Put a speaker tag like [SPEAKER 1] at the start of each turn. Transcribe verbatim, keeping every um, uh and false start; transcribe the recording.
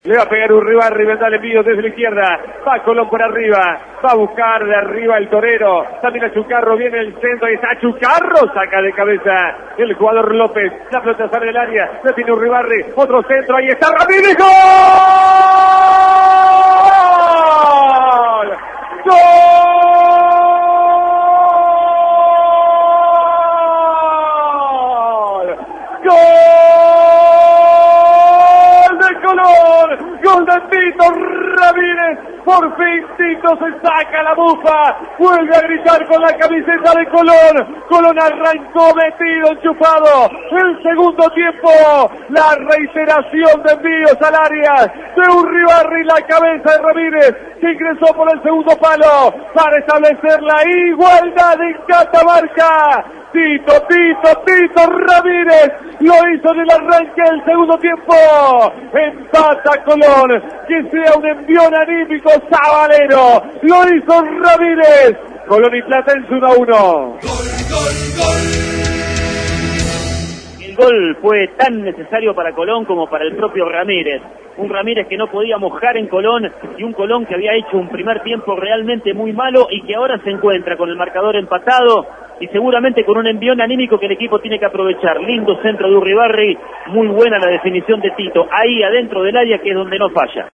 [SPEAKER 1] Le va a pegar Urribarri, vendrá el envío desde la izquierda. Va Colón por arriba. Va a buscar de arriba el torero. También a Chucarro, viene el centro. Y está Chucarro, saca de cabeza el jugador López. La pelota sale del área. La tiene Urribarri. Otro centro. Ahí está Ramírez. ¡Gol! ¡Gol! Gol de Tito Ramírez, por fin Tito se saca la bufa, vuelve a gritar con la camiseta de Colón. Colón arrancó metido, enchufado. El segundo tiempo, la reiteración de envíos al área de Urribarri, la cabeza de Ramírez, que ingresó por el segundo palo para establecer la igualdad en Catamarca. Tito, Tito, Tito Ramírez lo hizo en el arranque del segundo tiempo. Empata Colón, que sea un envión anímico sabalero. Lo hizo Ramírez. Colón y Platense uno a uno.
[SPEAKER 2] Gol, gol, gol.
[SPEAKER 3] El gol fue tan necesario para Colón como para el propio Ramírez. Un Ramírez que no podía mojar en Colón y un Colón que había hecho un primer tiempo realmente muy malo y que ahora se encuentra con el marcador empatado y seguramente con un envión anímico que el equipo tiene que aprovechar. Lindo centro de Urribarri, muy buena la definición de Tito, ahí adentro del área, que es donde no falla.